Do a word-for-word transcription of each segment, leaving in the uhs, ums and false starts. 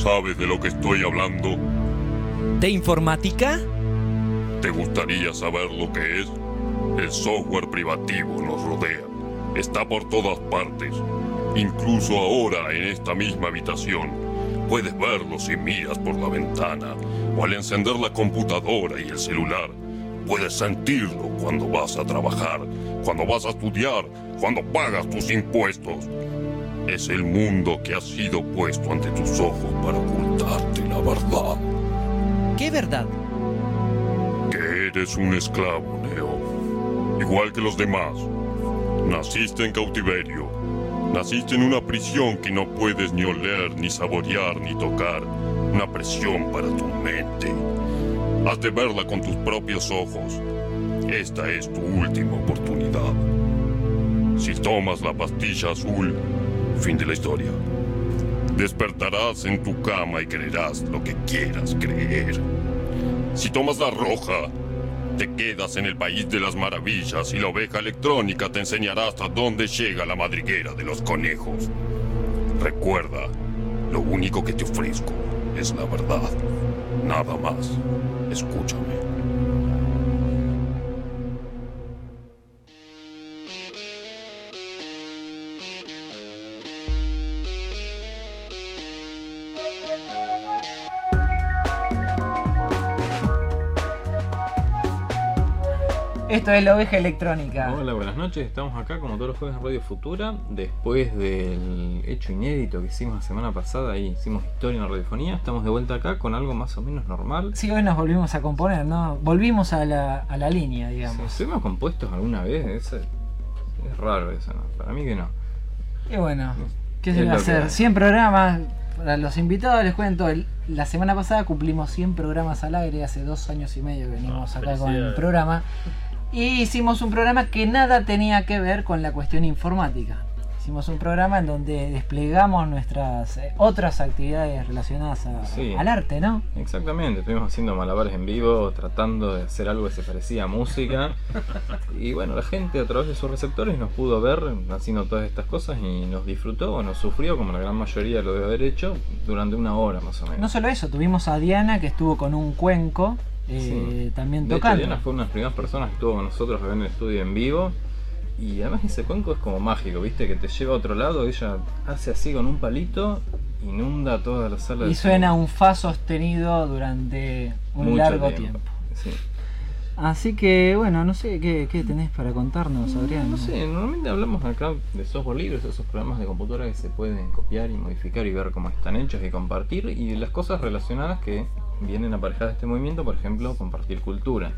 ¿Sabes de lo que estoy hablando? ¿De informática? ¿Te gustaría saber lo que es? El software privativo nos rodea. Está por todas partes. Incluso ahora, en esta misma habitación, puedes verlo si miras por la ventana o al encender la computadora y el celular. Puedes sentirlo cuando vas a trabajar, cuando vas a estudiar, cuando pagas tus impuestos. Es el mundo que ha sido puesto ante tus ojos para ocultarte la verdad. ¿Qué verdad? Que eres un esclavo, Neo. Igual que los demás. Naciste en cautiverio. Naciste en una prisión que no puedes ni oler, ni saborear, ni tocar. Una presión para tu mente. Has de verla con tus propios ojos. Esta es tu última oportunidad. Si tomas la pastilla azul, fin de la historia. Despertarás en tu cama y creerás lo que quieras creer. Si tomas la roja, te quedas en el país de las maravillas y la oveja electrónica te enseñará hasta dónde llega la madriguera de los conejos. Recuerda, lo único que te ofrezco es la verdad. Nada más. Escúchame. Esto es la oveja electrónica. Hola, buenas noches. Estamos acá como todos los jueves en Radio Futura. Después del hecho inédito que hicimos la semana pasada, ahí hicimos historia en la radiofonía. Estamos de vuelta acá con algo más o menos normal. Sí, hoy nos volvimos a componer, ¿no? Volvimos a la, a la línea, digamos. ¿Sí, ¿Estuvimos compuestos alguna vez? Es, es raro eso, ¿no? Para mí que no. Y bueno, ¿qué se Es va a lo hacer? que- cien programas. Para los invitados les cuento, el- la semana pasada cumplimos cien programas al aire. Hace dos años y medio que venimos Ah, acá con el felicidades. programa. Y hicimos un programa que nada tenía que ver con la cuestión informática. Hicimos un programa en donde desplegamos nuestras eh, otras actividades relacionadas a- Sí. al arte, ¿no? Exactamente, estuvimos haciendo malabares en vivo, tratando de hacer algo que se parecía a música. Y bueno, la gente a través de sus receptores nos pudo ver haciendo todas estas cosas y nos disfrutó o nos sufrió, como la gran mayoría lo debe haber hecho, durante una hora más o menos. No solo eso, tuvimos a Diana que estuvo con un cuenco eh, Sí. también De hecho, tocando. Diana fue una de las primeras personas que estuvo con nosotros acá en el estudio en vivo. Y además ese cuenco es como mágico, ¿viste? Que te lleva a otro lado, ella hace así con un palito, inunda toda la sala. Y de suena cine. un fa sostenido durante un Mucho largo tiempo. tiempo. Sí. Así que bueno, no sé qué, qué tenés para contarnos, Adrián. No sé, normalmente hablamos acá de software libre, esos programas de computadora que se pueden copiar y modificar y ver cómo están hechos y compartir, y de las cosas relacionadas que vienen aparejadas de este movimiento, por ejemplo, compartir cultura.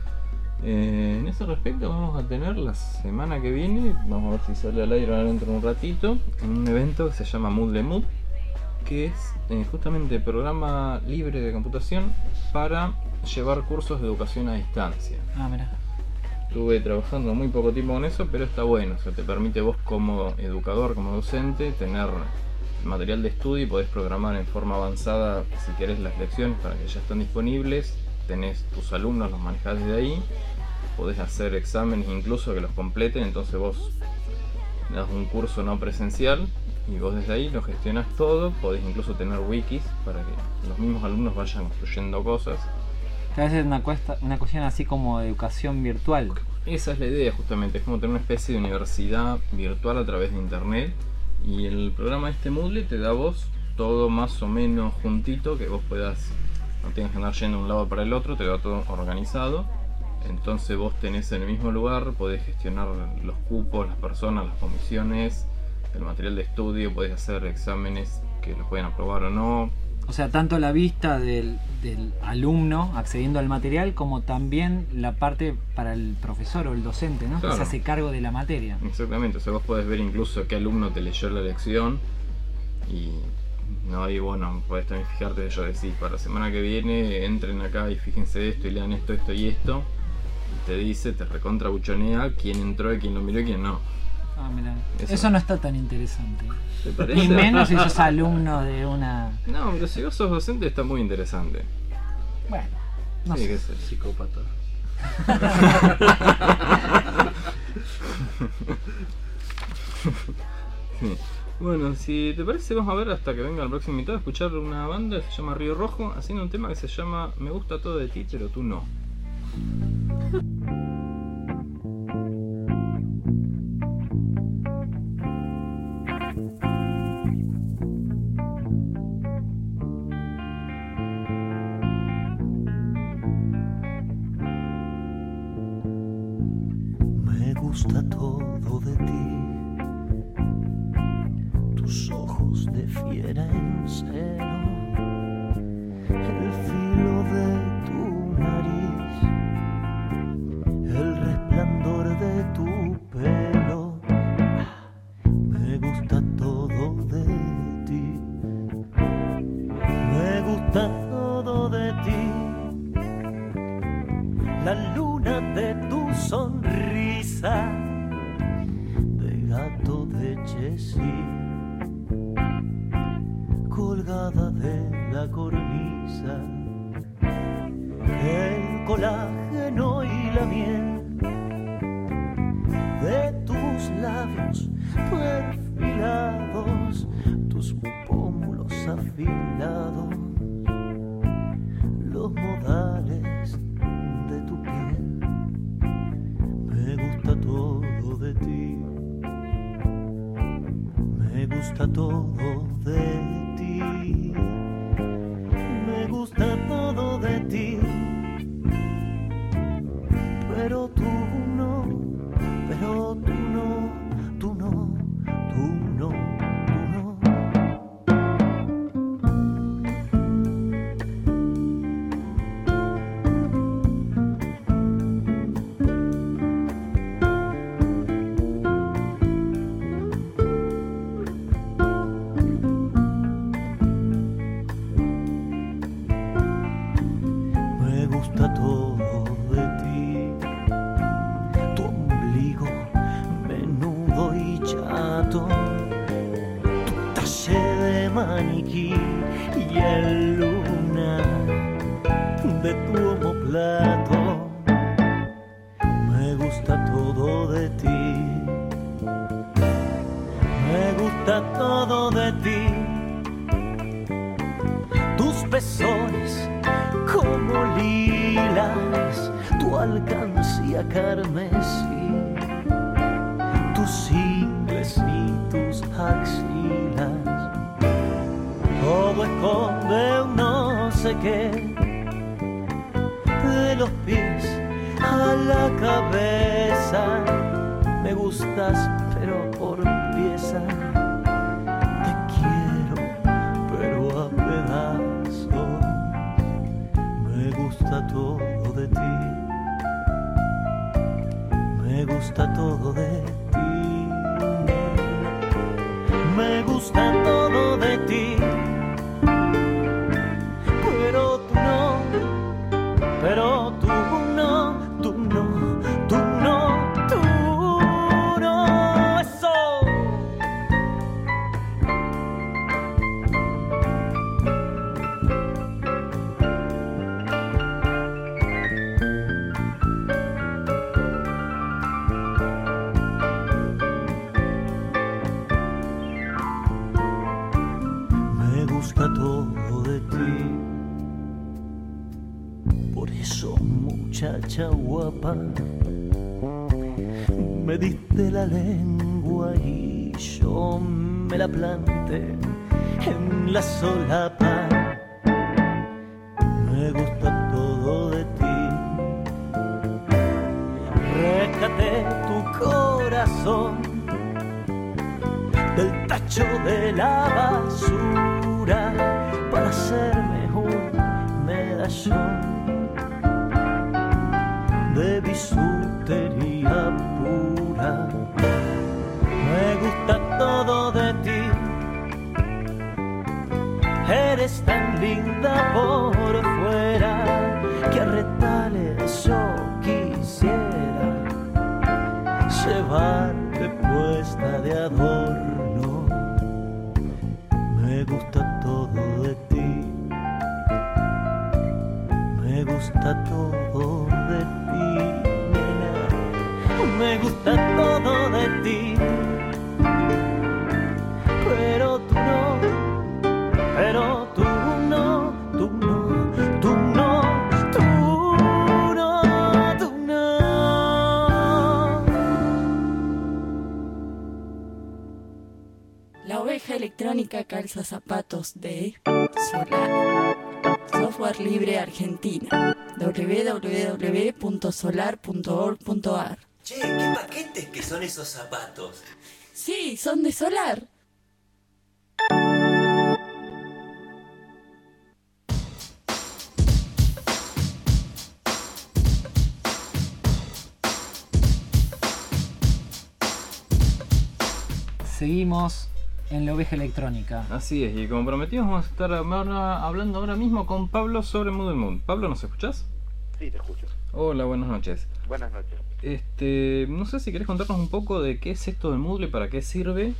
Eh, en ese respecto vamos a tener la semana que viene, vamos a ver si sale al aire ahora dentro de un ratito, un evento que se llama Moodle Mood, que es eh, justamente programa libre de computación para llevar cursos de educación a distancia. Ah, mirá. Estuve trabajando muy poco tiempo con eso, pero está bueno, o sea, te permite vos como educador, como docente, tener material de estudio y podés programar en forma avanzada, si querés, las lecciones para que ya están disponibles, tenés tus alumnos, los manejás desde ahí, podés hacer exámenes incluso que los completen, entonces vos das un curso no presencial y vos desde ahí lo gestionás todo, podés incluso tener wikis para que los mismos alumnos vayan construyendo cosas. Tal vez es una, cuesta, una cuestión así como de educación virtual. Esa es la idea justamente, es como tener una especie de universidad virtual a través de internet, y el programa de este Moodle te da a vos todo más o menos juntito, que vos puedas, no tengas que andar yendo de un lado para el otro, te da todo organizado, entonces vos tenés en el mismo lugar, podés gestionar los cupos, las personas, las comisiones, el material de estudio, podés hacer exámenes que los pueden aprobar o no. O sea, tanto la vista del, del alumno accediendo al material como también la parte para el profesor o el docente, ¿no? Claro. Que se hace cargo de la materia. Exactamente, o sea, vos podés ver incluso qué alumno te leyó la lección y no, y bueno, podés también fijarte, yo decís, para la semana que viene entren acá y fíjense esto y lean esto, esto y esto, y te dice, te recontra buchonea quién entró y quién lo miró y quién no. Ah, mirá. Eso. Eso no está tan interesante. ¿Te parece? Y menos si sos alumno de una... No, pero si vos sos docente está muy interesante. Bueno, no Sí, sé. qué sé. Psicópata. Sí. Bueno, si te parece, vamos a ver hasta que venga el próximo invitado, a escuchar una banda que se llama Río Rojo, haciendo un tema que se llama Me gusta todo de ti, pero tú no. Me gusta todo de ti, tus ojos de fiera en celo, el filo de tu nariz, el resplandor de tu pelo. Me gusta todo de ti, me gusta todo de ti, la luna de tu sonrisa, de gato de Jessie, colgada de la cornisa, el colágeno y la miel de tus labios perfilados, tus pómulos afilados, los modales de tu piel. Me gusta todo de ti, me gusta todo de ti, me gusta todo de ti, pero tú no, pero tú no, tú no, tú no, tú no. Me gusta todo de ti, tu ombligo menudo y chato, tu talle de maniquí y el lunar de tu omoplato. Me gusta todo de ti, me gusta todo de ti, tus pezones como lilas, tu alcancía carmesí, tus ingles y tus axilas, todo esconde un no sé qué, de los pies a la cabeza. Me gustas pero por pieza, te quiero pero a pedazos. Me gusta todo de ti, me gusta todo de ti, me gusta todo de ti, pero tú no, pero tú no, tú no, tú no, tú no, eso. Me gusta todo de ti, por eso muchacha guapa, me diste la lengua y yo me la planté en la solapa. Me gusta todo de ti, rescaté tu corazón del tacho de la basura para hacerme un medallón de bisutería pura. Me gusta todo de ti, eres tan linda por fuera que a retales yo quisiera llevarte puesta de adorno. Me gusta todo de ti, me gusta todo de ti, nena. Me gusta todo de ti, La oveja electrónica calza zapatos de Solar. Software libre Argentina. doble u doble u doble u punto solar punto org punto a r. Che, ¿qué paquetes que son esos zapatos? Sí, son de Solar. Seguimos en la oveja electrónica. Así es, y como prometimos vamos a estar ahora hablando ahora mismo con Pablo sobre Moodle Moon. Pablo, ¿nos escuchás? Sí, te escucho. Hola, buenas noches. Buenas noches. Este, no sé si querés contarnos un poco de qué es esto del Moodle y para qué sirve,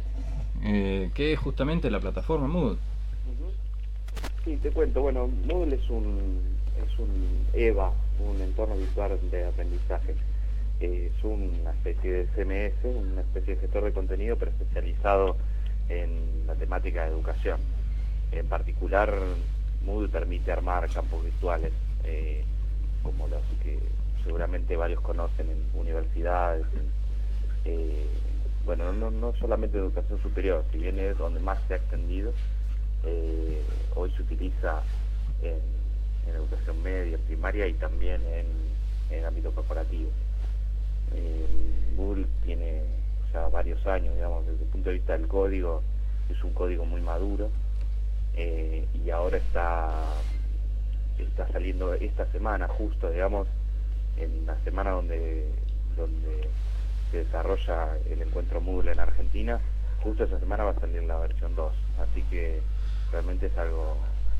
eh, qué es justamente la plataforma Moodle. Uh-huh. Sí, te cuento. Bueno, Moodle es un es un EVA, un entorno virtual de aprendizaje. Es una especie de C M S, una especie de gestor de contenido, pero especializado en la temática de educación. En particular, Moodle permite armar campos virtuales, eh, como los que seguramente varios conocen en universidades, en, eh, bueno, no, no solamente en educación superior, si bien es donde más se ha extendido, eh, hoy se utiliza en, en educación media, primaria y también en, en ámbito corporativo. Eh, Moodle tiene ya varios años, digamos, desde el punto de vista del código, es un código muy maduro, eh, y ahora está, está saliendo esta semana, justo, digamos, en la semana donde, donde se desarrolla el encuentro Moodle en Argentina, justo esa semana va a salir la versión dos, así que realmente es algo,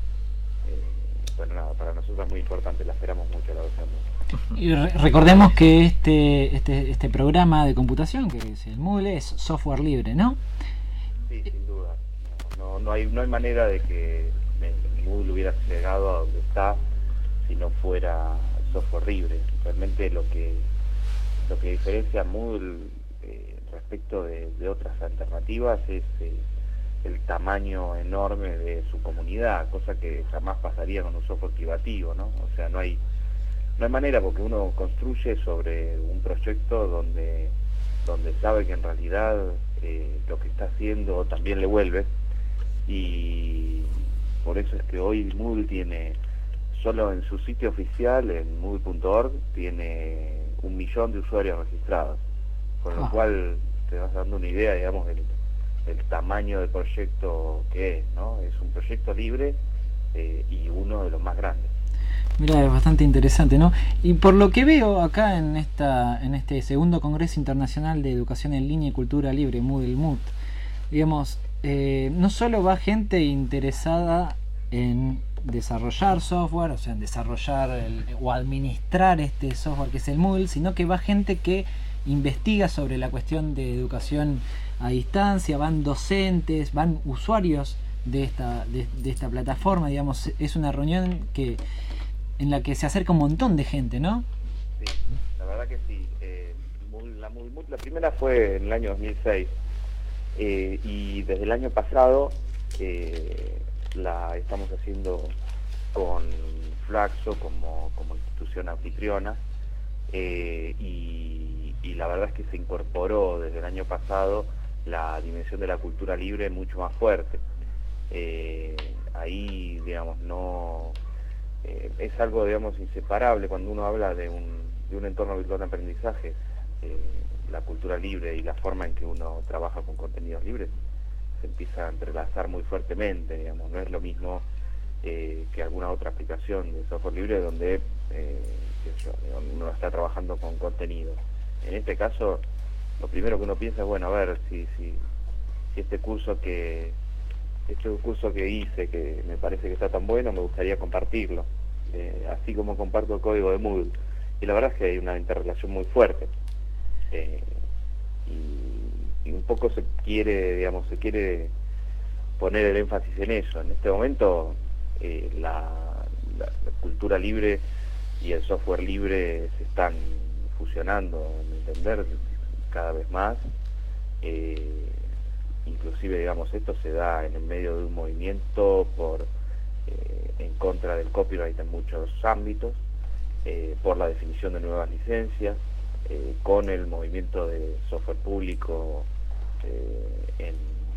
eh, bueno, nada, para nosotros es muy importante, la esperamos mucho la versión dos. Y re recordemos que este, este este programa de computación, que es el Moodle, es software libre, ¿no? Sí, sin duda. No, no, no hay no hay manera de que el Moodle hubiera llegado a donde está si no fuera software libre. Realmente lo que lo que diferencia a Moodle eh, respecto de, de otras alternativas es eh, el tamaño enorme de su comunidad, cosa que jamás pasaría con un software privativo, ¿no? O sea, no hay No hay manera, porque uno construye sobre un proyecto donde, donde sabe que en realidad eh, lo que está haciendo también le vuelve, y por eso es que hoy Moodle tiene, solo en su sitio oficial, en moodle punto org, tiene un millón de usuarios registrados, con lo ah. cual te vas dando una idea, digamos, del, del tamaño del proyecto que es, ¿no? Es un proyecto libre eh, y uno de los más grandes. Mira, es bastante interesante, ¿no? Y por lo que veo acá en esta en este segundo Congreso Internacional de Educación en Línea y Cultura Libre, Moodle Moot, digamos, eh, no solo va gente interesada en desarrollar software, o sea, en desarrollar el, o administrar este software que es el Moodle, sino que va gente que investiga sobre la cuestión de educación a distancia, van docentes, van usuarios de esta, de, de esta plataforma, digamos, es una reunión que en la que se acerca un montón de gente, ¿no? Sí, la verdad que sí. Eh, la Moodle Moot, la primera fue en el año dos mil seis, eh, y desde el año pasado eh, la estamos haciendo con Flaxo como, como institución anfitriona, eh, y, y la verdad es que se incorporó desde el año pasado la dimensión de la cultura libre mucho más fuerte. Eh, ahí, digamos, no... Eh, es algo, digamos, inseparable cuando uno habla de un, de un entorno virtual de aprendizaje, eh, la cultura libre y la forma en que uno trabaja con contenidos libres se empieza a entrelazar muy fuertemente, digamos, no es lo mismo eh, que alguna otra aplicación de software libre donde eh, uno está trabajando con contenido. En este caso, lo primero que uno piensa es, bueno, a ver, si, si, si este curso que este curso que hice, que me parece que está tan bueno, me gustaría compartirlo, eh, así como comparto el código de Moodle. Y la verdad es que hay una interrelación muy fuerte. Eh, y, y un poco se quiere, digamos, se quiere poner el énfasis en eso. En este momento, eh, la, la, la cultura libre y el software libre se están fusionando, a mi entender, cada vez más. Eh, inclusive, digamos, esto se da en el medio de un movimiento por eh, en contra del copyright en muchos ámbitos, eh, por la definición de nuevas licencias, eh, con el movimiento de software público eh, en,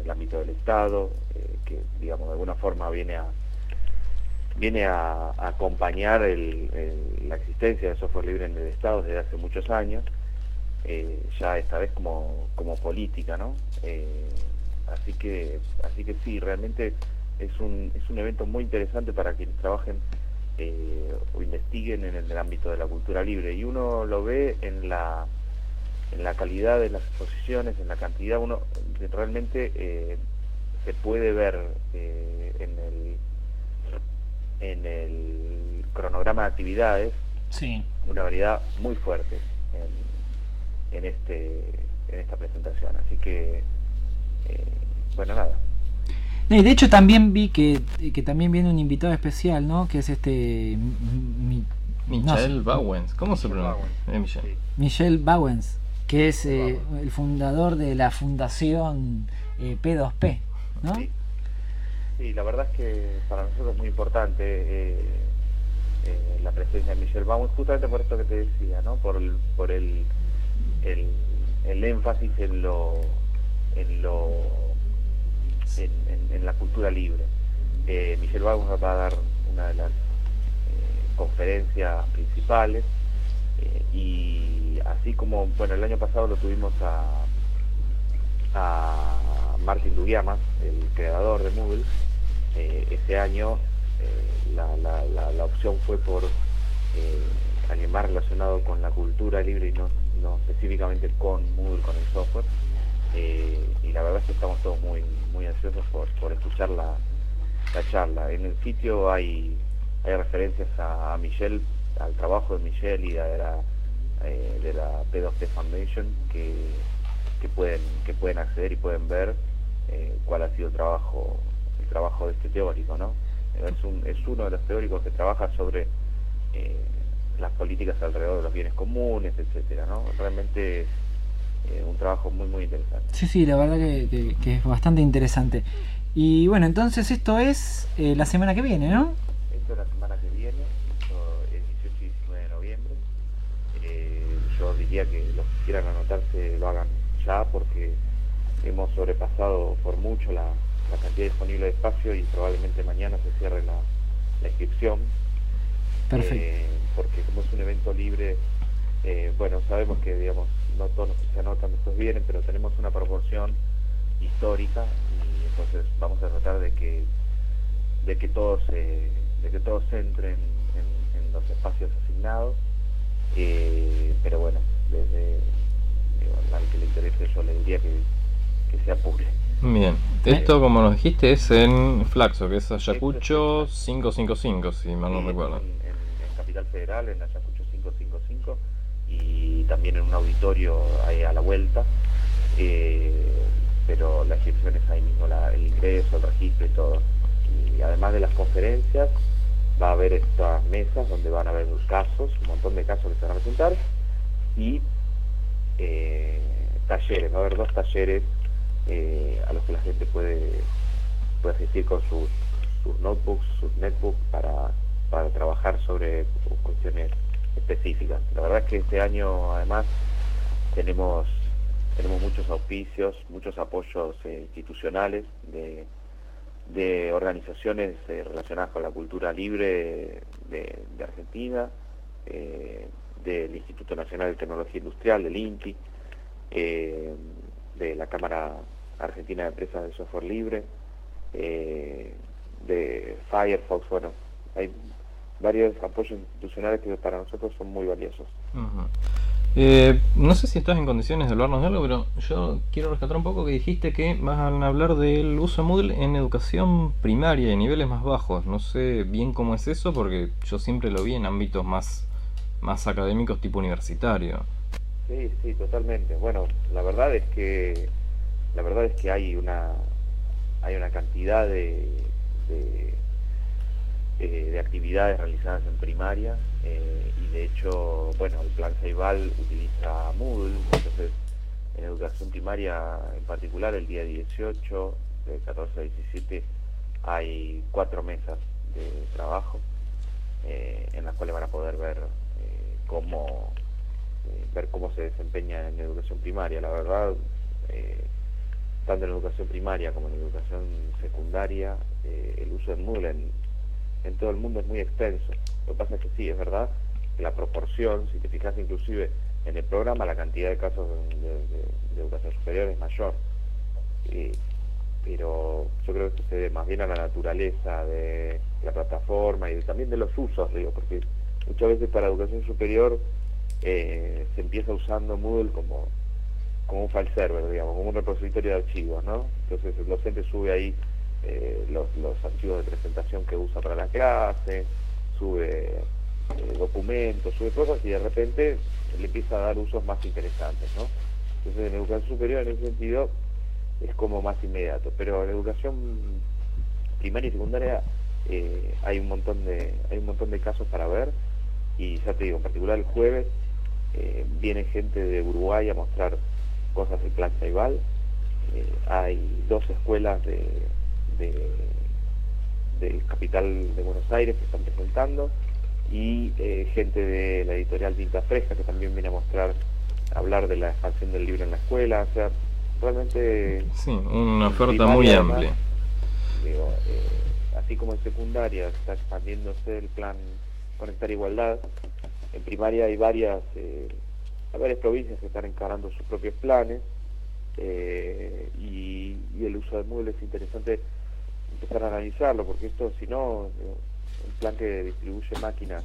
el ámbito del Estado, eh, que digamos de alguna forma viene a viene a, a acompañar el, el, la existencia de software libre en el Estado desde hace muchos años, eh, ya esta vez como, como política, ¿no? Eh, así que así que sí, realmente es un, es un evento muy interesante para quienes trabajen eh, o investiguen en el, el ámbito de la cultura libre, y uno lo ve en la en la calidad de las exposiciones, en la cantidad, uno realmente eh, se puede ver eh, en el en el cronograma de actividades, sí, una variedad muy fuerte en, en este en esta presentación, así que eh, bueno, nada. No, y de hecho también vi que, que también viene un invitado especial, ¿no? Que es este mi, Michel no, Bowens, ¿cómo se pronuncia? Eh, Michel. Sí. Michel Bowens, que es eh, el fundador de la fundación eh, P dos P, ¿no? Sí. Sí, la verdad es que para nosotros es muy importante eh, eh, la presencia de Michel Bowens, justamente por esto que te decía, ¿no? Por el, por el, el, el énfasis en lo en lo en, en, en la cultura libre. Eh, Michel Bowens va a dar una de las eh, conferencias principales, eh, y así como, bueno, el año pasado lo tuvimos a a Martin Duguiamas, el creador de Moodle. Eh, este año eh, la, la, la, la opción fue por eh, alguien más relacionado con la cultura libre y no, no específicamente con Moodle, con el software, eh, y la verdad es que estamos todos muy muy ansiosos por, por escuchar la, la charla. En el sitio hay, hay referencias a, a Michel, al trabajo de Michel y de la, eh, de la P dos P Foundation, que, que, pueden, que pueden acceder y pueden ver eh, cuál ha sido el trabajo el trabajo de este teórico, ¿no? Es, un, es uno de los teóricos que trabaja sobre eh, las políticas alrededor de los bienes comunes, etcétera, ¿no? Realmente es eh, un trabajo muy muy interesante. Sí, sí, la verdad que, que, que es bastante interesante. Y bueno, entonces esto es eh, la semana que viene, ¿no? Esto es la semana que viene, esto es dieciocho y diecinueve de noviembre. Eh, yo diría que los que quieran anotarse lo hagan ya, porque hemos sobrepasado por mucho la la cantidad disponible de espacio y probablemente mañana se cierre la, la inscripción. Perfecto. Eh, porque como es un evento libre, eh, bueno, sabemos que digamos no todos los que se anotan después vienen, pero tenemos una proporción histórica y entonces vamos a tratar de que de que todos eh, de que todos entren en, en los espacios asignados, eh, pero bueno, desde digo, al que le interese yo le diría que, que se apure. Bien, esto como nos dijiste es en Flaxo, que es Ayacucho quinientos cincuenta y cinco, si mal no sí, recuerdo. En, en, en Capital Federal, en Ayacucho quinientos cincuenta y cinco, y también en un auditorio ahí a la vuelta, eh, pero la inscripción es ahí mismo, la, el ingreso, el registro y todo. Y además de las conferencias, va a haber estas mesas donde van a haber casos, un montón de casos que se van a presentar, y eh, talleres, va a haber dos talleres Eh, a los que la gente puede, puede asistir con sus, sus notebooks, sus netbooks para, para trabajar sobre cuestiones específicas. La verdad es que este año además tenemos tenemos muchos auspicios, muchos apoyos eh, institucionales de, de organizaciones eh, relacionadas con la cultura libre de, de Argentina, eh, del Instituto Nacional de Tecnología Industrial, del I N T I, eh, de la Cámara Argentina de Empresas de Software Libre, eh, de Firefox. Bueno, hay varios apoyos institucionales que para nosotros son muy valiosos. Uh-huh. eh, no sé si estás en condiciones de hablarnos de algo, pero yo quiero rescatar un poco que dijiste que vas a hablar del uso de Moodle en educación primaria y niveles más bajos. No sé bien cómo es eso, porque yo siempre lo vi en ámbitos más, más académicos tipo universitario. Sí, sí, totalmente. Bueno, la verdad es que la verdad es que hay una hay una cantidad de de, eh, de actividades realizadas en primaria, eh, y de hecho, bueno, el plan Ceibal utiliza Moodle, entonces en educación primaria en particular el día dieciocho, de catorce a diecisiete, hay cuatro mesas de trabajo eh, en las cuales van a poder ver eh, cómo ver cómo se desempeña en educación primaria. La verdad, eh, tanto en educación primaria como en educación secundaria, eh, el uso de Moodle en, en todo el mundo es muy extenso. Lo que pasa es que sí, es verdad que la proporción, si te fijas inclusive en el programa, la cantidad de casos de, de, de educación superior es mayor. Eh, pero yo creo que se debe más bien a la naturaleza de la plataforma y de, también de los usos, digo, porque muchas veces para educación superior eh, se empieza usando Moodle como, como un file server, digamos, como un repositorio de archivos, ¿no? Entonces el docente sube ahí eh, los, los archivos de presentación que usa para la clase, sube eh, documentos, sube cosas y de repente le empieza a dar usos más interesantes, ¿no? Entonces en educación superior en ese sentido es como más inmediato, pero en educación primaria y secundaria eh, hay un montón de hay un montón de casos para ver, y ya te digo, en particular el jueves eh, viene gente de Uruguay a mostrar cosas del plan Ceibal. Eh, hay dos escuelas de, de del capital de Buenos Aires que están presentando, y eh, gente de la editorial Tinta Fresca que también viene a mostrar, a hablar de la expansión del libro en la escuela. O sea, realmente sí, una oferta muy amplia. Digo, eh, así como en secundaria está expandiéndose el plan Conectar Igualdad, en primaria hay varias eh, hay varias provincias que están encarando sus propios planes, eh, y, y el uso de Moodle es interesante empezar a analizarlo, porque esto, si no, un plan que distribuye máquinas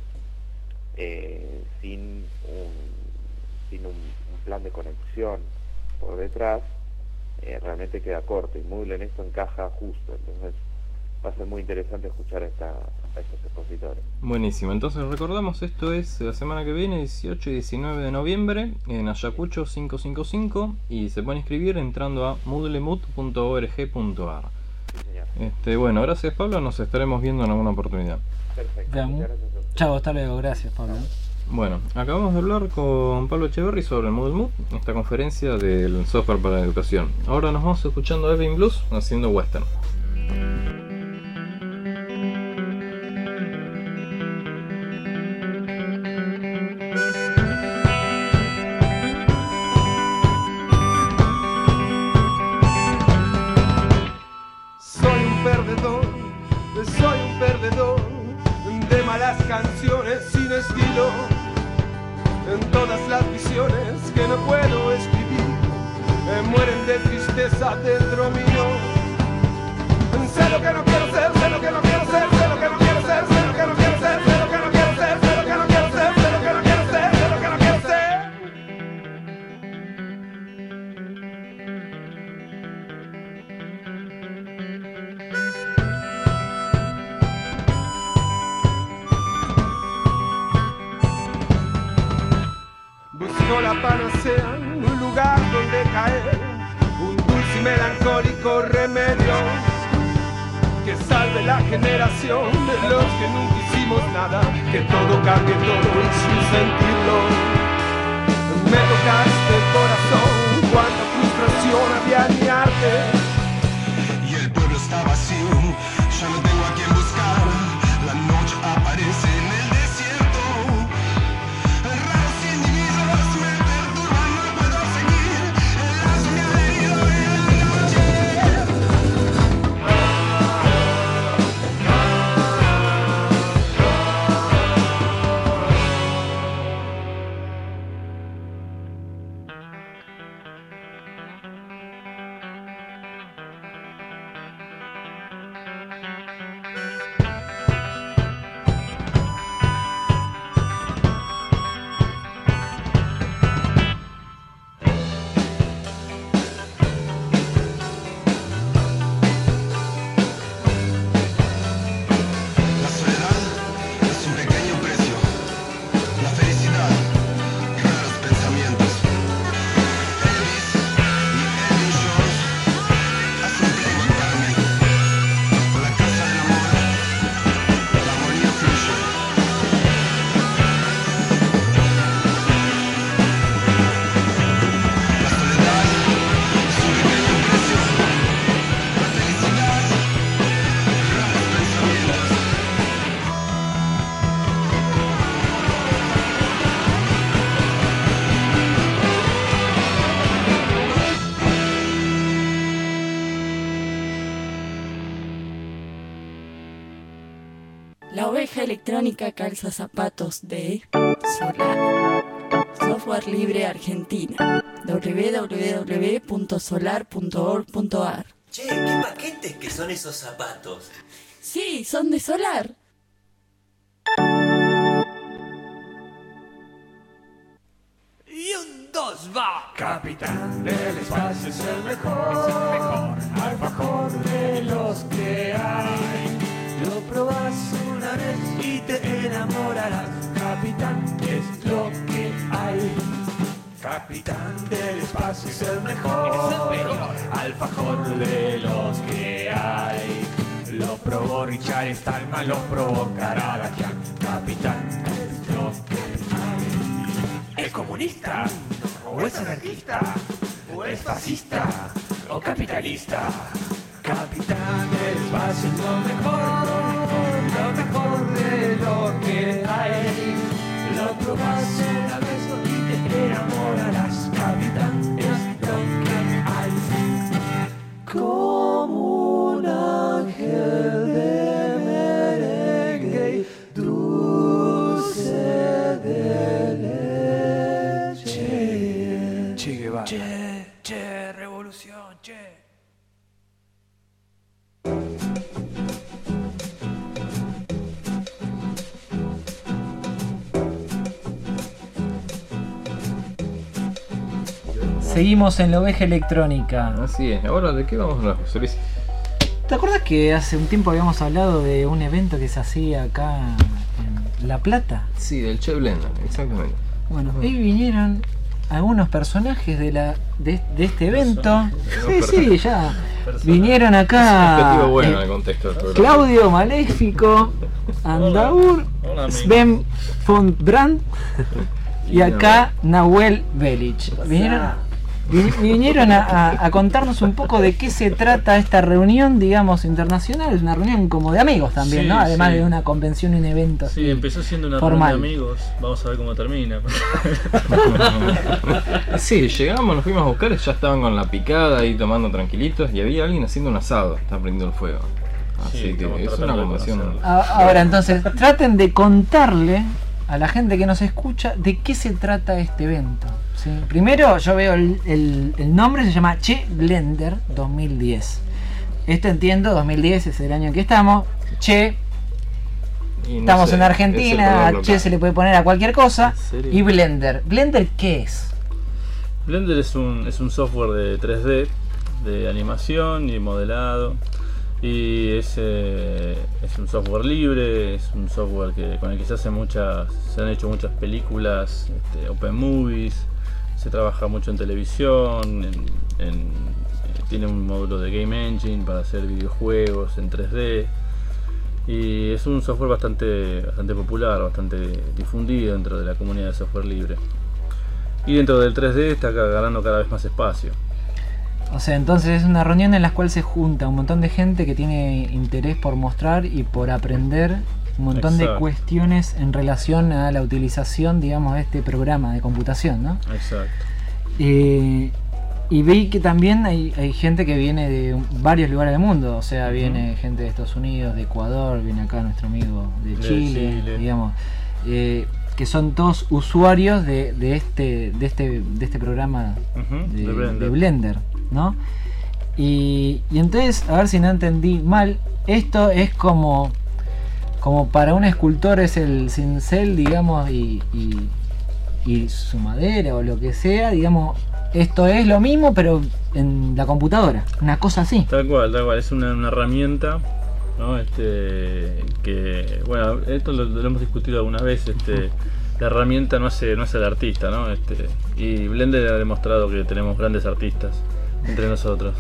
eh, sin un sin un, un plan de conexión por detrás, eh, realmente queda corto, y Moodle en esto encaja justo. Entonces va a ser muy interesante escuchar a, esta, a estos expositores. Buenísimo, entonces recordamos, esto es la semana que viene, dieciocho y diecinueve de noviembre, en Ayacucho quinientos cincuenta y cinco, y se pueden inscribir entrando a moodlemut punto org punto ar. Sí, señor. Este, bueno, gracias Pablo, nos estaremos viendo en alguna oportunidad. Perfecto. Veamos. Muchas gracias a ustedes. Chao, hasta luego, gracias Pablo. Bueno, acabamos de hablar con Pablo Echeverry sobre el Moodle Moot, esta conferencia del software para la educación. Ahora nos vamos escuchando a Irving Blues haciendo western. Soy un perdedor, soy un perdedor de malas canciones sin estilo, en todas las visiones que no puedo escribir, me mueren de tristeza dentro mío. Sé lo que no quiero ser, sé lo que no quiero ser, sé lo que no quiero ser, sé lo que no quiero ser, sé lo que no quiero ser, sé lo que no quiero ser, sé lo que no quiero ser, sé lo que no quiero ser. Busco la panacea, un lugar donde caer, un dulce y melancólico remedio que salve la generación de los que nunca hicimos nada, que todo cambie todo y sin sentirlo. Me tocaste el corazón, cuánta frustración había en mi arte, y el pueblo está vacío, ya no tengo a quien buscar, la noche aparece en el desierto, raros individuos me perturban, no puedo seguir, el lazo me ha herido en la noche. La oveja electrónica calza zapatos de Solar, software libre argentina. doble u doble u doble u punto solar punto org punto a r. Che, qué paquetes que son esos zapatos. Sí, son de Solar. Y un dos va. Capitán del espacio es el mejor, es el mejor alfajor de los que hay. Lo probás una vez y te enamorarás. Capitán es lo que hay. Capitán del espacio es el mejor, es el mejor alfajor de los que hay. Lo probó Richard Stallman, lo probó Karadakian. Capitán es lo que hay. ¿Es comunista? ¿O es anarquista? ¿O es fascista? ¿O capitalista? Capitán del espacio es lo mejor, lo mejor de lo que hay. Lo probás una vez y te enamorarás. Capitán es lo que hay. Como un ángel de merengue, dulce de leche. Che Guevara. Che, che, revolución, che. Seguimos en la oveja electrónica. Así es. Ahora, ¿de qué vamos a hablar, José Luis? ¿Te acuerdas que hace un tiempo habíamos hablado de un evento que se hacía acá en La Plata? Sí, del Che Blender, exactamente. Bueno, ahí vinieron algunos personajes de la de, de este evento. Sí, sí, ya. Vinieron acá. Es un objetivo bueno eh, en el contexto del programa. Claudio Maléfico, Andaur, Sven von Brandt y acá Nahuel Belich. Vinieron. Vinieron a, a, a contarnos un poco de qué se trata esta reunión, digamos, internacional. Es una reunión como de amigos también, sí, ¿no? Además sí. de una convención y un evento. Sí, empezó siendo una formal. reunión de amigos. Vamos a ver cómo termina. Sí, llegamos, nos fuimos a buscar, ya estaban con la picada ahí tomando tranquilitos y había alguien haciendo un asado, está prendiendo el fuego. Así Sí, que estamos es una tratando de convención. conocerlo. Ahora, entonces, traten de contarle a la gente que nos escucha de qué se trata este evento. ¿Sí? Primero, yo veo el, el, el nombre, se llama Che Blender dos mil diez. Esto entiendo, dos mil diez es el año en que estamos. Che, Y no estamos sé, en es el Argentina, color Che local. se le puede poner a cualquier cosa. ¿En serio? Y Blender. ¿Blender qué es? Blender es un, es un software de tres D, de animación y modelado. Y es, eh, es un software libre, es un software que, con el que se hacen muchas, se han hecho muchas películas, este, open movies, se trabaja mucho en televisión, en, en, eh, tiene un módulo de Game Engine para hacer videojuegos en tres D. Y es un software bastante, bastante popular, bastante difundido dentro de la comunidad de software libre. Y dentro del tres D está ganando cada vez más espacio. O sea, entonces es una reunión en la cual se junta un montón de gente que tiene interés por mostrar y por aprender un montón Exacto. de cuestiones en relación a la utilización, digamos, de este programa de computación, ¿no? Exacto. Eh, y vi que también hay, hay gente que viene de varios lugares del mundo, o sea, viene gente de Estados Unidos, de Ecuador, viene acá nuestro amigo de De Chile, Chile. digamos, eh, que son todos usuarios de, de este de este de este programa Ujú, de, de Blender. de Blender, ¿no? Y, y entonces, a ver si no entendí mal, esto es como como para un escultor es el cincel, digamos, y, y, y su madera o lo que sea, digamos, esto es lo mismo pero en la computadora, una cosa así. Tal cual, tal cual, es una, una herramienta, ¿no? Este, que, bueno, esto lo, lo hemos discutido alguna vez, este, la herramienta no hace, no hace al artista, ¿no? Este, y Blender ha demostrado que tenemos grandes artistas entre nosotros.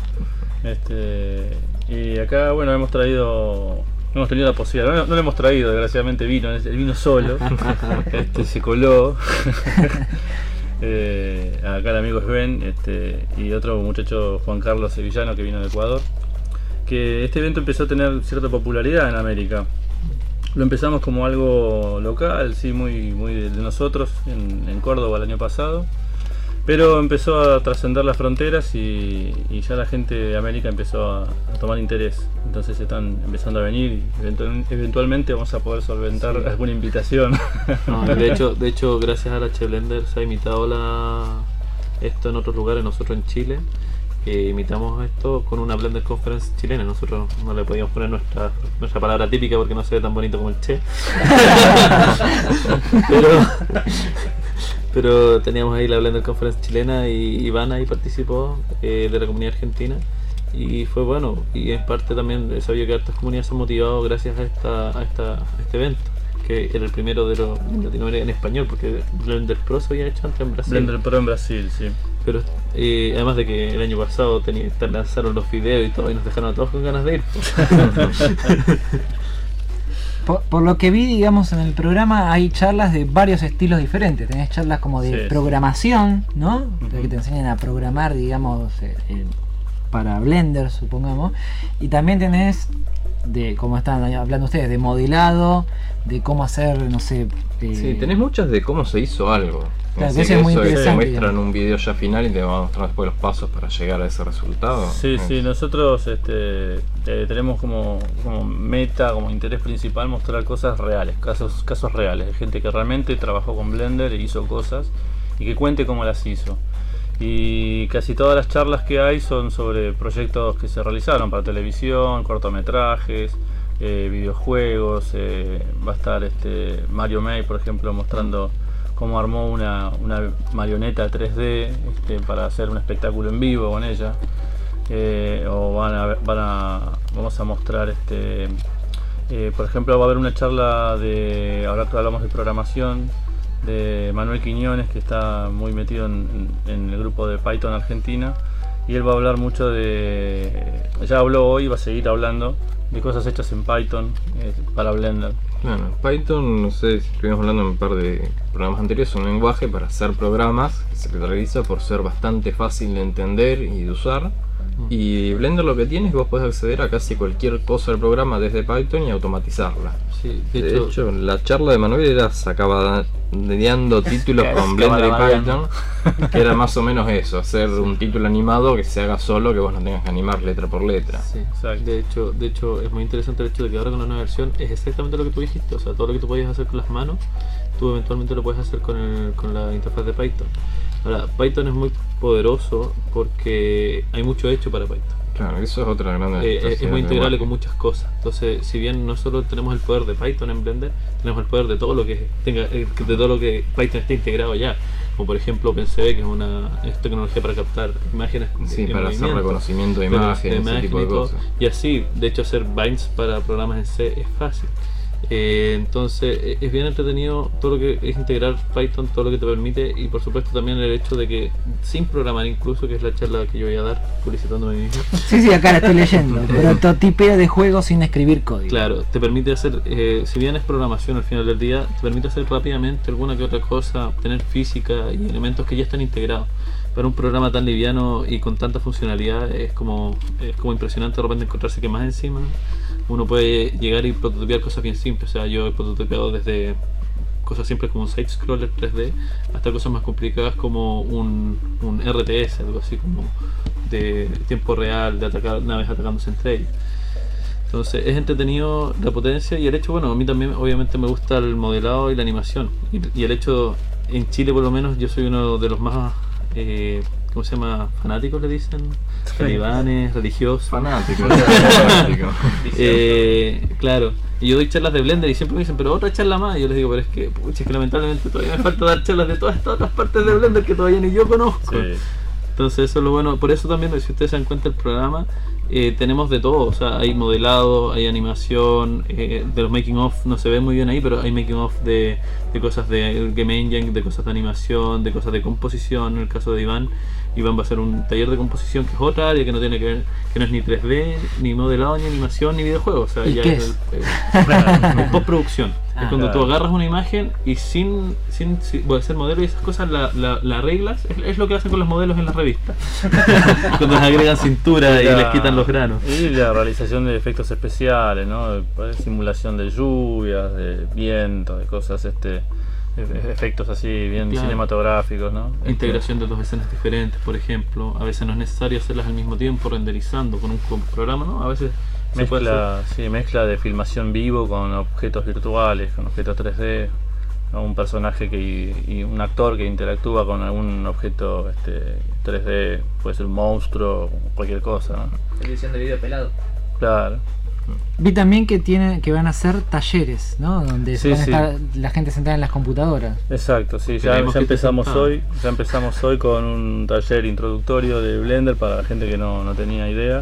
Este, y acá, bueno, hemos traído, hemos tenido la posibilidad, no, no lo hemos traído, desgraciadamente vino, él vino solo, este, se coló. Eh, acá el amigo Sven, este, y otro muchacho, Juan Carlos Sevillano, que vino de Ecuador, que este evento empezó a tener cierta popularidad en América. Lo empezamos como algo local, sí, muy, muy de nosotros, en, en Córdoba el año pasado, Pero empezó a trascender las fronteras y, y ya la gente de América empezó a, a tomar interés. Entonces están empezando a venir y eventual, eventualmente vamos a poder solventar sí. alguna invitación. No, de hecho, de hecho, gracias a la H Blender se ha imitado la, esto en otros lugares, nosotros en Chile. Que imitamos esto con una Blender Conference chilena. Nosotros no le podíamos poner nuestra, nuestra palabra típica porque no se ve tan bonito como el che. pero, pero teníamos ahí la Blender Conference chilena y Iván ahí participó eh, de la comunidad argentina y fue bueno. Y en parte también he sabido que hartas comunidades se han motivado gracias a, esta, a, esta, a este evento, que era el primero de los en Latinoamérica en español, porque Blender Pro se había hecho antes en Brasil. Blender Pro en Brasil, sí. Pero eh, además de que el año pasado tenía, lanzaron los videos y todo y nos dejaron a todos con ganas de ir. por, por lo que vi, digamos, en el programa hay charlas de varios estilos diferentes. Tenés charlas como de sí, programación, ¿no? Uh-huh. Que te enseñan a programar, digamos, eh, eh, para Blender, supongamos. Y también tenés, de como están hablando ustedes, de modelado, de cómo hacer, no sé... Eh... Sí, tenés muchas de cómo se hizo algo. Claro, que eso es muy eso interesante. Te muestran un video ya final y te van a mostrar después los pasos para llegar a ese resultado. Sí, es. sí, nosotros este, eh, tenemos como, como meta, como interés principal mostrar cosas reales, casos, casos reales, de gente que realmente trabajó con Blender e hizo cosas y que cuente cómo las hizo. Y casi todas las charlas que hay son sobre proyectos que se realizaron para televisión, cortometrajes, eh, videojuegos. Eh, va a estar este Mario May, por ejemplo, mostrando cómo armó una, una marioneta tres D este, para hacer un espectáculo en vivo con ella. Eh, o van a, van a vamos a mostrar este eh, por ejemplo, va a haber una charla de, ahora que hablamos de programación, de Manuel Quiñones, que está muy metido en, en el grupo de Python Argentina, y él va a hablar mucho de, ya habló hoy, va a seguir hablando de cosas hechas en Python eh, para Blender. Claro, Python, no sé si estuvimos hablando en un par de programas anteriores, es un lenguaje para hacer programas que se caracteriza por ser bastante fácil de entender y de usar. Y Blender lo que tiene es que vos podés acceder a casi cualquier cosa del programa desde Python y automatizarla. Sí, de, de hecho, hecho, la charla de Manuel era sacabaneando títulos con Blender y Python, que era más o menos eso, hacer sí. un título animado que se haga solo, que vos no tengas que animar letra por letra. Sí, de hecho, de hecho es muy interesante el hecho de que ahora con la nueva versión es exactamente lo que tú dijiste, o sea, todo lo que tú podías hacer con las manos, tú eventualmente lo puedes hacer con, el, con la interfaz de Python. Ahora, Python es muy poderoso porque hay mucho hecho para Python. Claro, eso es otra gran eh, Es muy integrable con muchas cosas. Entonces, si bien no solo tenemos el poder de Python en Blender, tenemos el poder de todo lo que tenga, de todo lo que Python esté integrado ya. Como por ejemplo OpenCV, que es una es tecnología para captar imágenes. Sí, para hacer reconocimiento de imágenes, ese tipo de cosas. Y así, de hecho, hacer binds para programas en C es fácil. Eh, entonces es bien entretenido todo lo que es integrar Python, todo lo que te permite, y por supuesto también el hecho de que sin programar, incluso, que es la charla que yo voy a dar publicitándome a mí mismo. Sí, sí, acá la estoy leyendo. Prototipeo de juegos sin escribir código. Claro, te permite hacer, eh, si bien es programación al final del día, te permite hacer rápidamente alguna que otra cosa, tener física y elementos que ya están integrados. Para un programa tan liviano y con tanta funcionalidad es como, es como impresionante de repente encontrarse que más encima uno puede llegar y prototipiar cosas bien simples. O sea, yo he prototipiado desde cosas simples como un side-scroller tres D hasta cosas más complicadas como un, un R T S, algo así como de tiempo real, de atacar naves atacándose entre ellas. Entonces es entretenido la potencia y el hecho, bueno, a mí también obviamente me gusta el modelado y la animación. Y, y el hecho, en Chile por lo menos, yo soy uno de los más... Eh, ¿cómo se llama? ¿Fanáticos le dicen? Talibanes, religiosos. Fanáticos. eh, claro. Y yo doy charlas de Blender y siempre me dicen, pero otra charla más. Y yo les digo, pero es que, pucha, es que lamentablemente todavía me falta dar charlas de todas estas otras partes de Blender que todavía ni yo conozco. Sí. Entonces eso es lo bueno. Por eso también, si ustedes se dan cuenta, el programa eh, tenemos de todo. O sea, hay modelado, hay animación, eh, de los making of no se ve muy bien ahí, pero hay making of de, de cosas de Game Engine, de cosas de animación, de cosas de composición. En el caso de Iván, Iván va a hacer un taller de composición que es otra área que no tiene que ver, que no es ni tres D, ni modelado, ni animación, ni videojuego. O sea, ya ¿qué es, es? El, el postproducción. Ah, es cuando claro. tú agarras una imagen y sin, sin, sin bueno, hacer modelos y esas cosas la, la, la arreglas. Es, es lo que hacen con los modelos en las revistas. Cuando les agregan cintura y, y les quitan los granos. Y la realización de efectos especiales, ¿no? Simulación de lluvias, de viento, de cosas este e- efectos así bien Claro. cinematográficos, ¿no? Integración de dos escenas diferentes, por ejemplo. A veces no es necesario hacerlas al mismo tiempo, renderizando con un con programa, ¿no? A veces se puede Mezcla, hacer- sí, mezcla de filmación vivo con objetos virtuales, con objetos tres D, ¿no? Un personaje que, y, y un actor que interactúa con algún objeto este, tres D, puede ser un monstruo, cualquier cosa, ¿no? Edición de video pelado. Claro. Vi también que tienen, que van a hacer talleres, ¿no? Donde Sí, van a sí. estar la gente sentada en las computadoras. Exacto, sí, ya, Creemos ya que te empezamos sentado. hoy, ya empezamos hoy con un taller introductorio de Blender para la gente que no, no tenía idea.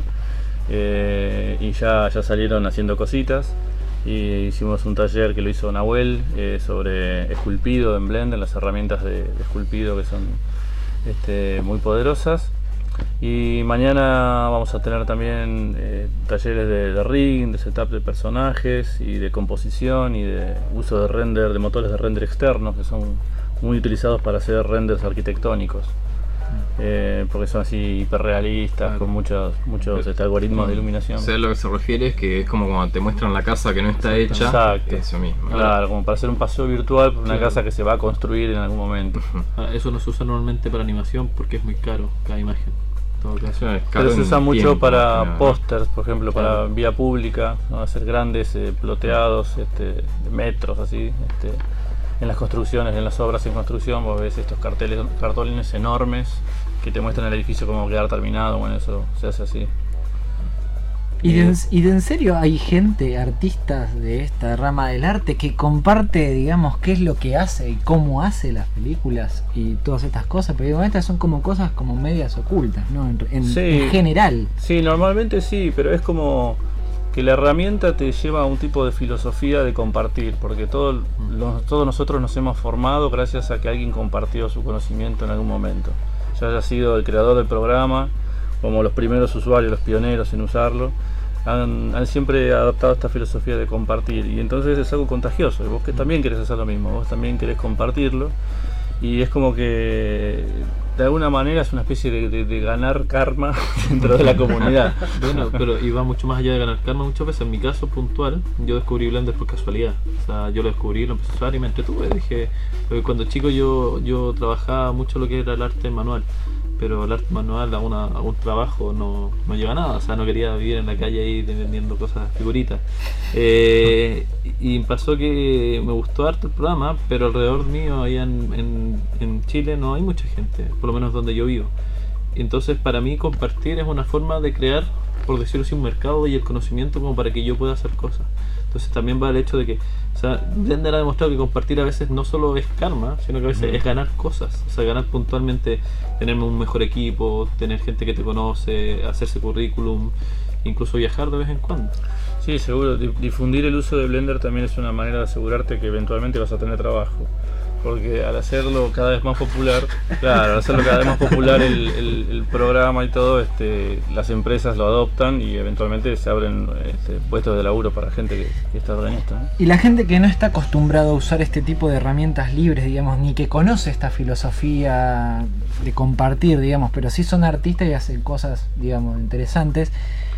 Eh, y ya, ya salieron haciendo cositas. Y hicimos un taller que lo hizo Nahuel eh, sobre esculpido en Blender, las herramientas de, de esculpido que son este, muy poderosas. Y mañana vamos a tener también eh, talleres de, de rigging, de setup de personajes y de composición y de uso de render, de motores de render externos que son muy utilizados para hacer renders arquitectónicos. Eh, porque son así hiperrealistas, Claro. con muchos, muchos este, algoritmos de iluminación. O sea, lo que se refiere es que es como cuando te muestran la casa que no está hecha. Exacto. Eso mismo. Claro, como para hacer un paseo virtual por una Claro. casa que se va a construir en algún momento. Ah, eso no se usa normalmente para animación porque es muy caro cada imagen. En todo caso. Eso es caro Pero se en usa mucho tiempo, para más que nada, ¿no? pósters, por ejemplo, para Claro. vía pública, ¿no? Hacer grandes eh, ploteados este, de metros así. Este, en las construcciones, en las obras en construcción, vos ves estos carteles, cartolines enormes que te muestran el edificio como quedar terminado. Bueno, eso se hace así. ¿Y de, en- y de en serio hay gente, artistas de esta rama del arte que comparte, digamos, qué es lo que hace y cómo hace las películas y todas estas cosas? Pero digo, estas son como cosas como medias ocultas, ¿no? En, en- Sí. en general. Sí, normalmente sí, pero es como que la herramienta te lleva a un tipo de filosofía de compartir, porque todo, lo- todos nosotros nos hemos formado gracias a que alguien compartió su conocimiento en algún momento. Ya haya sido el creador del programa, como los primeros usuarios, los pioneros en usarlo, han, han siempre adoptado esta filosofía de compartir, y entonces es algo contagioso, y vos que también querés hacer lo mismo, vos también querés compartirlo, y es como que de alguna manera es una especie de, de- de ganar karma dentro de la comunidad. Bueno, pero y va mucho más allá de ganar karma muchas veces. En mi caso puntual, yo descubrí Blender por casualidad. O sea, yo lo descubrí, lo empecé a usar y me entretuve. Dije, porque cuando chico yo, yo trabajaba mucho lo que era el arte manual, pero el arte manual a, una, a un trabajo no, no lleva a nada. O sea, no quería vivir en la calle ahí vendiendo cosas, figuritas. Eh, y pasó que me gustó harto el programa, pero alrededor mío, allá en, en, en Chile, no hay mucha gente, por lo menos donde yo vivo. Entonces, para mí, compartir es una forma de crear, por decirlo así, un mercado y el conocimiento como para que yo pueda hacer cosas. Entonces, también va el hecho de que, o sea, Blender ha demostrado que compartir a veces no solo es karma, sino que a veces Ujú. es ganar cosas. O sea, ganar puntualmente, tener un mejor equipo, tener gente que te conoce, hacerse currículum, incluso viajar de vez en cuando. Sí, seguro. Di- Difundir el uso de Blender también es una manera de asegurarte que eventualmente vas a tener trabajo. Porque al hacerlo cada vez más popular, claro, al hacerlo cada vez más popular el, el- el programa y todo, este, las empresas lo adoptan y eventualmente se abren este, puestos de laburo para gente que, que está en esto, ¿no? Y la gente que no está acostumbrada a usar este tipo de herramientas libres, digamos, ni que conoce esta filosofía de compartir, digamos, pero sí son artistas y hacen cosas, digamos, interesantes,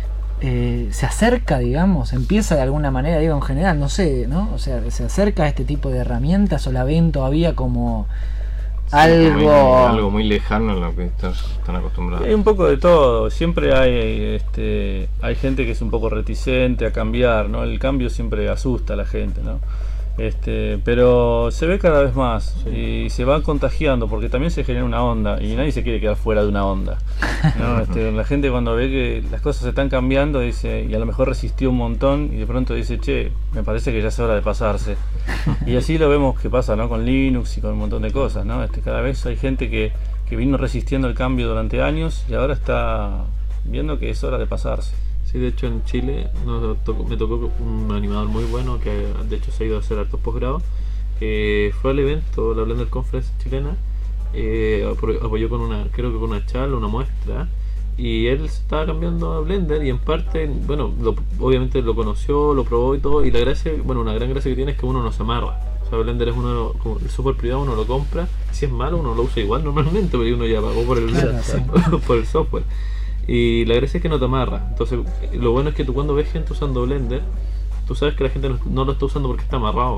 eh, se acerca, digamos, empieza de alguna manera, digo, en general, no sé, ¿no? O sea, se acerca a este tipo de herramientas o la ven todavía como Sí, algo... como muy- algo muy lejano a lo que están, están acostumbrados. Hay un poco de todo, siempre hay este hay gente que es un poco reticente a cambiar, ¿no? El cambio siempre asusta a la gente, ¿no? Este, pero se ve cada vez más y se va contagiando porque también se genera una onda y nadie se quiere quedar fuera de una onda, ¿no? Este, la gente cuando ve que las cosas se están cambiando dice, y a lo mejor resistió un montón y de pronto dice, che, me parece que ya es hora de pasarse. Y así lo vemos que pasa, ¿no? Con Linux y con un montón de cosas, ¿no? Este, cada vez hay gente que, que vino resistiendo el cambio durante años y ahora está viendo que es hora de pasarse. Sí, de hecho en Chile nos tocó- me tocó un animador muy bueno que de hecho se ha ido a hacer hartos posgrados, que fue al evento, la Blender Conference chilena, eh, apro- apoyó con una, creo que con una charla, una muestra, y él se estaba cambiando a Blender y en parte, bueno, lo- obviamente lo conoció, lo probó y todo, y la gracia, bueno, una gran gracia que tiene es que uno no se amarra. O sea, Blender es uno, como el software privado uno lo compra, si es malo uno lo usa igual normalmente, porque uno ya pagó por el, Claro, sí. por el software. Y la gracia es que no te amarra. Entonces, lo bueno es que tú cuando ves gente usando Blender, tú sabes que la gente no, no lo está usando porque está amarrado.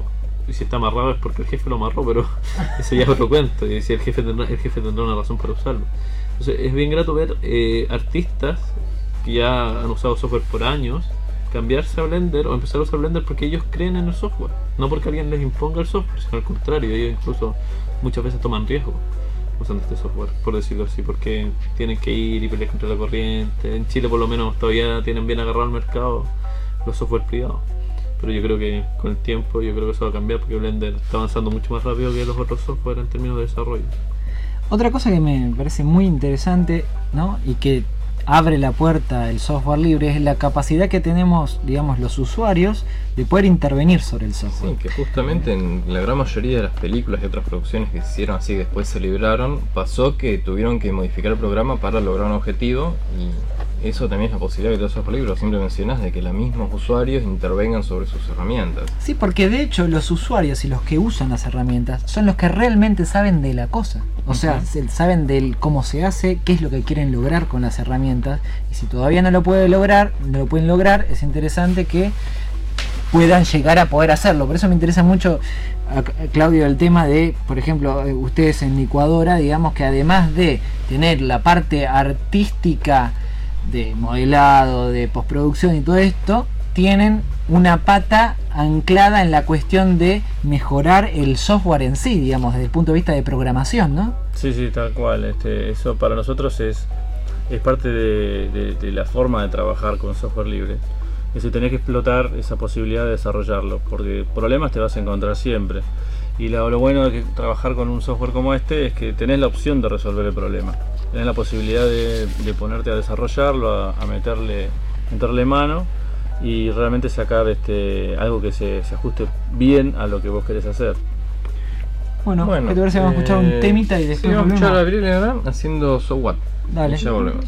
y si está amarrado es porque el jefe lo amarró, pero ese ya es otro cuento, y si el jefe tendrá, el jefe tendrá una razón para usarlo. Entonces es bien grato ver eh, artistas que ya han usado software por años cambiarse a Blender o empezar a usar Blender porque ellos creen en el software, no porque alguien les imponga el software, sino al contrario, ellos incluso muchas veces toman riesgo usando este software, por decirlo así, porque tienen que ir y pelear contra la corriente. En Chile por lo menos todavía tienen bien agarrado el mercado los software privados, pero yo creo que con el tiempo yo creo que eso va a cambiar porque Blender está avanzando mucho más rápido que los otros software en términos de desarrollo. Otra cosa que me parece muy interesante, ¿no? Y que abre la puerta el software libre es la capacidad que tenemos, digamos, los usuarios de poder intervenir sobre el software. Sí, que justamente en la gran mayoría de las películas y otras producciones que se hicieron así después se libraron, pasó que tuvieron que modificar el programa para lograr un objetivo, y eso también es la posibilidad que te da el software libre. Siempre mencionas de que los mismos usuarios intervengan sobre sus herramientas. Sí, porque de hecho los usuarios y los que usan las herramientas son los que realmente saben de la cosa. O sea, uh-huh. saben del cómo se hace, qué es lo que quieren lograr con las herramientas, y si todavía no lo pueden lograr, no lo pueden lograr, es interesante que puedan llegar a poder hacerlo. Por eso me interesa mucho, a Claudio, el tema de, por ejemplo, ustedes en Licuadora, digamos que además de tener la parte artística de modelado, de postproducción y todo esto, tienen una pata anclada en la cuestión de mejorar el software en sí, digamos, desde el punto de vista de programación, ¿no? Sí, sí, tal cual. Este, eso para nosotros es, es parte de, de, de la forma de trabajar con software libre. Es decir, tenés que explotar esa posibilidad de desarrollarlo, porque problemas te vas a encontrar siempre. Y lo, lo bueno de que trabajar con un software como este es que tenés la opción de resolver el problema. Tenés la posibilidad de, de ponerte a desarrollarlo, a, a meterle, meterle mano y realmente sacar este algo que se, se ajuste bien a lo que vos querés hacer. Bueno, bueno ¿qué te parece? Vamos a escuchar eh, un temita y después sí, vamos volvemos. a escuchar a Gabriela haciendo So What. Dale. Y ya volvemos.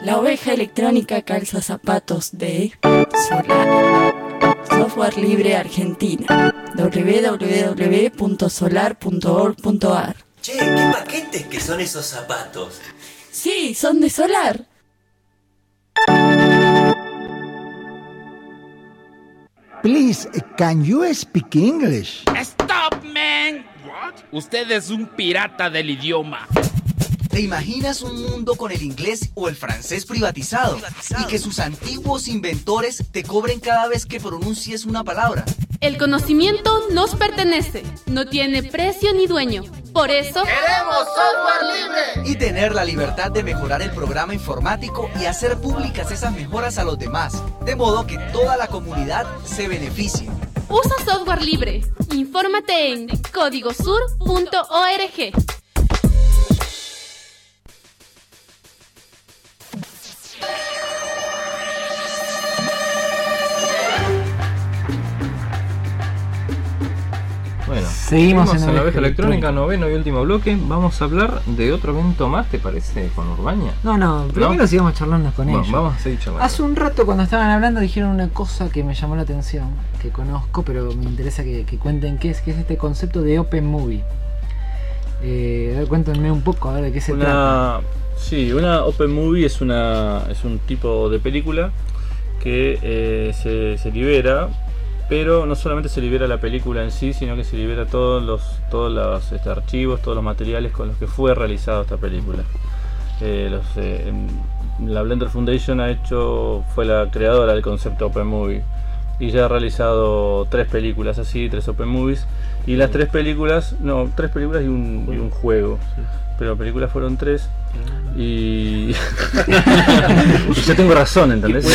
La oveja electrónica calza zapatos de Solar. Software libre Argentina. doble u doble u doble u punto solar punto org punto a r. Che, qué paquetes que son esos zapatos. Sí, son de Solar. Please, can you speak English? Stop, man. What? Usted es un pirata del idioma. ¿Te imaginas un mundo con el inglés o el francés privatizado, privatizado y que sus antiguos inventores te cobren cada vez que pronuncies una palabra? El conocimiento nos pertenece, no tiene precio ni dueño. Por eso ¡queremos software libre! Y tener la libertad de mejorar el programa informático y hacer públicas esas mejoras a los demás, de modo que toda la comunidad se beneficie. Usa software libre. Infórmate en código sur punto org. Bueno, seguimos en, en la oveja electrónica, noveno y último bloque. Vamos a hablar de otro evento más, ¿te parece? Con Urbaña. No, no, primero ¿no? sigamos charlando con bueno, ellos. Vamos a seguir charlando. Hace un rato cuando estaban hablando dijeron una cosa que me llamó la atención, que conozco, pero me interesa que, que cuenten qué es, qué es este concepto de Open Movie. Eh, a ver, cuéntenme un poco, a ver de qué se una, trata. Sí, una Open Movie es, una, es un tipo de película que eh, se, se libera. Pero no solamente se libera la película en sí, sino que se libera todos los todos los este, archivos, todos los materiales con los que fue realizada esta película. Eh, los, eh, la Blender Foundation ha hecho fue la creadora del concepto Open Movie y ya ha realizado tres películas así, tres Open Movies, y las tres películas, no, tres películas y un, y un juego. Pero películas fueron tres y... y yo tengo razón, ¿entendés?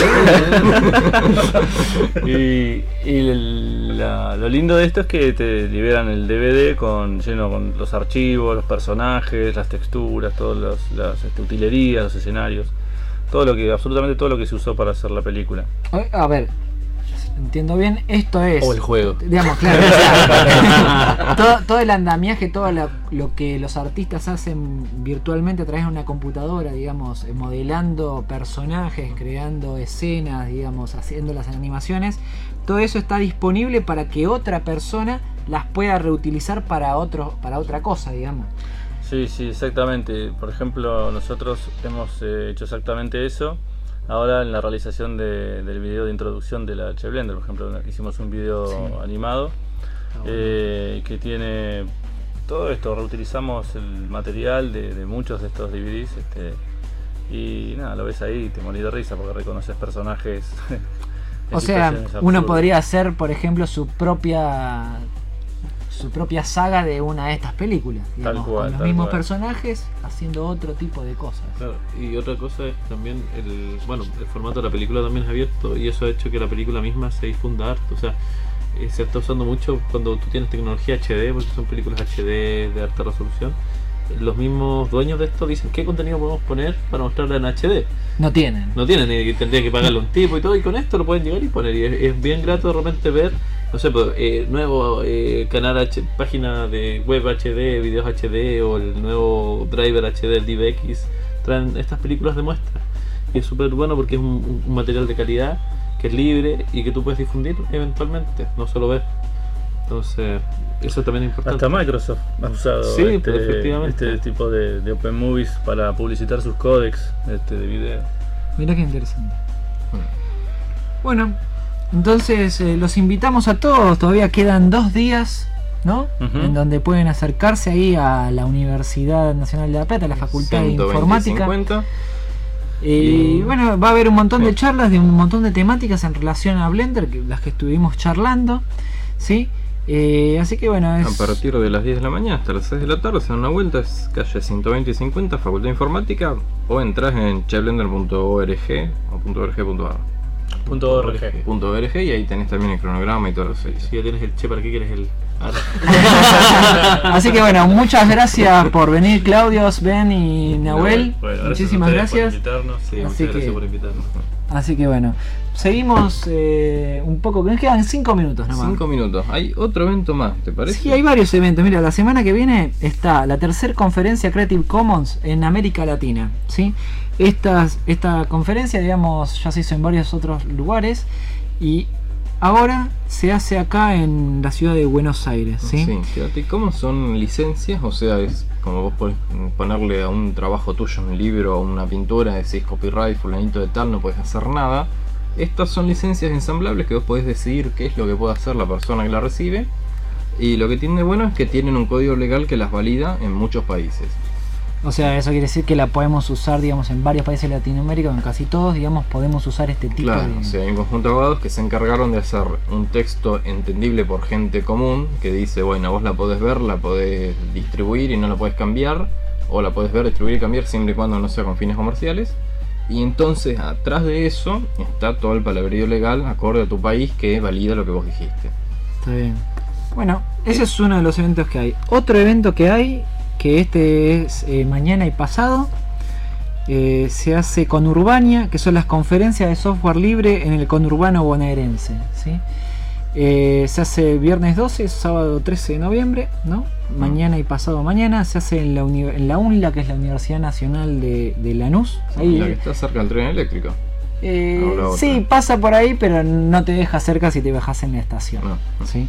y y el, la, lo lindo de esto es que te liberan el D V D con lleno con los archivos, los personajes, las texturas, todas los, las este, utilerías, los escenarios, todo lo que, absolutamente todo lo que se usó para hacer la película. A ver, entiendo bien, esto es... O el juego. Digamos, claro. claro. todo, todo el andamiaje, todo lo, lo que los artistas hacen virtualmente a través de una computadora, digamos, modelando personajes, creando escenas, digamos, haciendo las animaciones, todo eso está disponible para que otra persona las pueda reutilizar para, otro, para otra cosa, digamos. Sí, sí, exactamente. Por ejemplo, nosotros hemos eh, hecho exactamente eso. Ahora en la realización de, del video de introducción de la H Blender, por ejemplo, hicimos un video sí. animado eh, que tiene todo esto, reutilizamos el material de, de muchos de estos D V Ds este, y nada, lo ves ahí y te morís de risa porque reconoces personajes. O sea, uno podría hacer, por ejemplo, su propia su propia saga de una de estas películas, digamos, tal cual, con los tal mismos cual. personajes haciendo otro tipo de cosas. Claro, y otra cosa es también el bueno el formato de la película también es abierto y eso ha hecho que la película misma se difunda harto. O sea, eh, se está usando mucho cuando tú tienes tecnología H D, porque son películas H D de alta resolución. Los mismos dueños de esto dicen qué contenido podemos poner para mostrarla en H D. No tienen. No tienen, y tendría que pagarle un tipo y todo, y con esto lo pueden llegar y poner. Y es, es bien grato de repente ver, no sé, pues, eh, nuevo eh, canal H, página de web H D, videos H D o el nuevo driver H D, el D V X, traen estas películas de muestra. Y es súper bueno porque es un, un material de calidad que es libre y que tú puedes difundir eventualmente, no solo ver. Entonces, eso también es importante. Hasta Microsoft ha usado sí, este, efectivamente. este tipo de, de Open Movies para publicitar sus códecs este, de video. Mirá qué interesante. Bueno, entonces eh, los invitamos a todos. Todavía quedan dos días, ¿no? Uh-huh. En donde pueden acercarse ahí a la Universidad Nacional de La Plata, a la Facultad de Informática. cincuenta. Y, y bueno, va a haber un montón de charlas de un montón de temáticas en relación a Blender, que, las que estuvimos charlando, ¿sí? Eh, así que bueno, es... a partir de las diez de la mañana hasta las seis de la tarde se dan una vuelta, es calle ciento veinte y cincuenta, Facultad de Informática, o entras en cheblender punto org o .org.ar punto .org. Punto .org y ahí tenés también el cronograma y todo eso. Si ya tienes el che, ¿para qué quieres el...? Así que bueno, muchas gracias por venir, Claudio, Ben y Nahuel. Bueno, muchísimas gracias. Por invitarnos. Sí, muchas Así gracias que... por invitarnos. Así que bueno, seguimos eh, un poco, que nos quedan cinco minutos nomás. Cinco minutos. Hay otro evento más, ¿te parece? Sí, hay varios eventos. Mira, la semana que viene está la tercera conferencia Creative Commons en América Latina, ¿sí? Estas, esta conferencia, digamos, ya se hizo en varios otros lugares y ahora se hace acá en la ciudad de Buenos Aires, ¿sí? Sí, Creative Commons son licencias, o sea, es como vos podés ponerle a un trabajo tuyo, un libro o una pintura, decís copyright, fulanito de tal, no puedes hacer nada. Estas son licencias ensamblables que vos podés decidir qué es lo que puede hacer la persona que la recibe. Y lo que tiene bueno es que tienen un código legal que las valida en muchos países. O sea, eso quiere decir que la podemos usar, digamos, en varios países de Latinoamérica, en casi todos, digamos, podemos usar este tipo claro, de... o sea, hay un conjunto de abogados que se encargaron de hacer un texto entendible por gente común, que dice, bueno, vos la podés ver, la podés distribuir y no la podés cambiar, o la podés ver, distribuir y cambiar siempre y cuando no sea con fines comerciales. Y entonces, atrás de eso, está todo el palabrerío legal acorde a tu país que valida lo que vos dijiste. Está bien. Bueno, ese es uno de los eventos que hay. Otro evento que hay, que este es eh, mañana y pasado, eh, se hace con Urbania, que son las conferencias de software libre en el conurbano bonaerense, ¿sí? Eh, se hace viernes doce, sábado trece de noviembre, ¿no? Mañana y pasado mañana se hace en la, uni en la UNLA, que es la Universidad Nacional de, de Lanús. Ahí, la que está cerca del tren eléctrico. Eh, sí, pasa por ahí, pero no te deja cerca si te bajas en la estación, no. ¿Sí?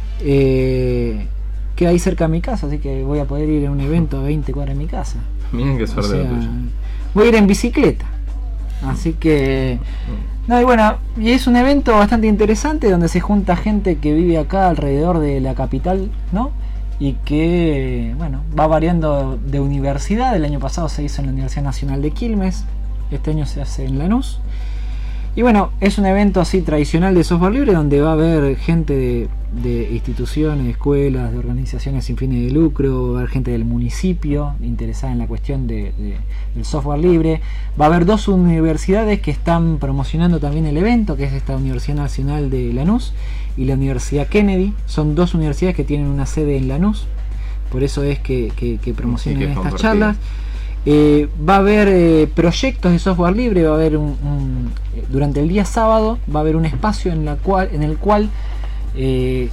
Eh, queda ahí cerca de mi casa, así que voy a poder ir a un evento a veinte cuadras de mi casa. Miren qué suerte o sea, tuya. Voy a ir en bicicleta, así que... No, y bueno, y es un evento bastante interesante donde se junta gente que vive acá alrededor de la capital, ¿no? Y que, bueno, va variando de universidad. El año pasado se hizo en la Universidad Nacional de Quilmes, este año se hace en Lanús. Y bueno, es un evento así tradicional de software libre donde va a haber gente de, de instituciones, de escuelas, de organizaciones sin fines de lucro, va a haber gente del municipio interesada en la cuestión de, de, del software libre. Va a haber dos universidades que están promocionando también el evento, que es esta Universidad Nacional de Lanús y la Universidad Kennedy. Son dos universidades que tienen una sede en Lanús, por eso es que, que, que promocionan sí, que estas charlas. Eh, va a haber eh, proyectos de software libre, va a haber un, un eh, durante el día sábado va a haber un espacio en, la cual, en el cual eh,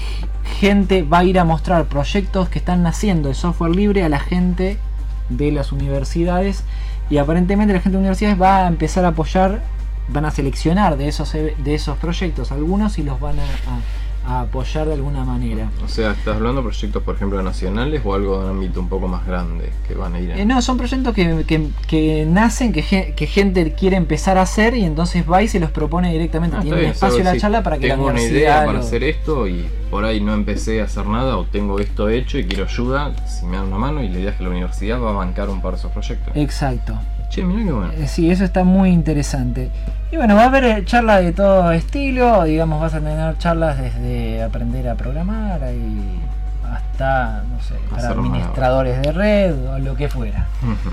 gente va a ir a mostrar proyectos que están naciendo de software libre a la gente de las universidades, y aparentemente la gente de universidades va a empezar a apoyar, van a seleccionar de esos, de esos proyectos algunos y los van a, a a apoyar de alguna manera. O sea, ¿estás hablando de proyectos, por ejemplo, nacionales o algo de un ámbito un poco más grande que van a ir? En... Eh, no, son proyectos que, que, que nacen, que, que gente quiere empezar a hacer y entonces va y se los propone directamente. Ah, tiene un espacio en la sí, charla para que la tengo universidad... Tengo una idea para lo... hacer esto y por ahí no empecé a hacer nada o tengo esto hecho y quiero ayuda, si me dan una mano, y la idea es que la universidad va a bancar un par de esos proyectos. Exacto. Che, mirá qué bueno. Eh, sí, eso está muy interesante. Y bueno, va a haber charlas de todo estilo, digamos, vas a tener charlas desde aprender a programar y hasta, no sé, para Hacer administradores de red o lo que fuera. Uh-huh.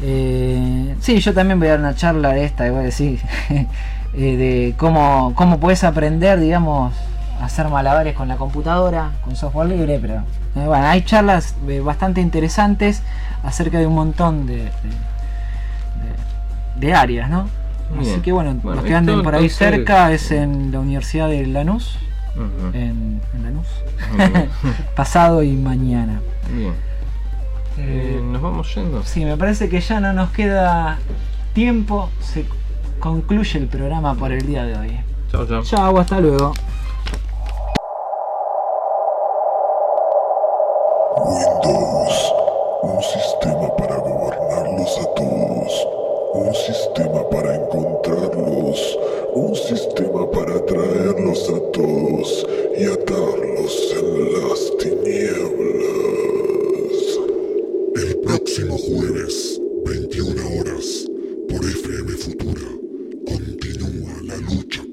eh, sí, yo también voy a dar una charla de esta, voy a decir, eh, de cómo, cómo puedes aprender, digamos, a hacer malabares con la computadora, con software libre, pero eh, bueno, hay charlas eh, bastante interesantes acerca de un montón de, de, de, de áreas, ¿no? Bien. Así que bueno, bueno los que anden por ahí entonces... cerca es en la Universidad de Lanús, uh-huh. en, en Lanús, uh-huh. pasado y mañana. Bien. Eh, ¿Nos vamos yendo? Sí, me parece que ya no nos queda tiempo, se concluye el programa por el día de hoy. Chao, chao. Chao, hasta luego. Windows, un sistema para gobernarlos a todos. Un sistema para encontrarlos, un sistema para atraerlos a todos y atarlos en las tinieblas. El próximo jueves, veintiuna horas, por F M Futura, continúa la lucha